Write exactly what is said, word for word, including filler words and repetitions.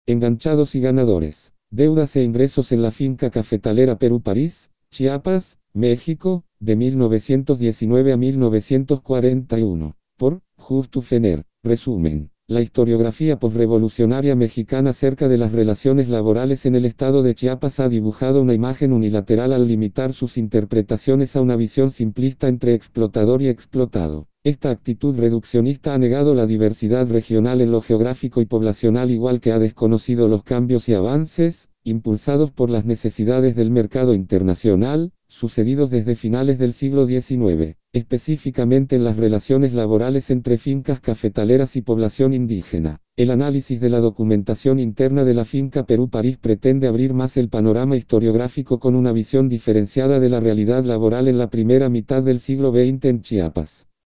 Enganchados y ganadores. Deudas e ingresos en la finca cafetalera Perú París, Chiapas, México, de mil novecientos diecinueve a mil novecientos cuarenta y uno. Por Justo Fener. Resumen. La historiografía posrevolucionaria mexicana acerca de las relaciones laborales en el estado de Chiapas ha dibujado una imagen unilateral al limitar sus interpretaciones a una visión simplista entre explotador y explotado. Esta actitud reduccionista ha negado la diversidad regional en lo geográfico y poblacional, igual que ha desconocido los cambios y avances, impulsados por las necesidades del mercado internacional, sucedidos desde finales del siglo diecinueve, específicamente en las relaciones laborales entre fincas cafetaleras y población indígena. El análisis de la documentación interna de la finca Perú París pretende abrir más el panorama historiográfico con una visión diferenciada de la realidad laboral en la primera mitad del siglo veinte en Chiapas.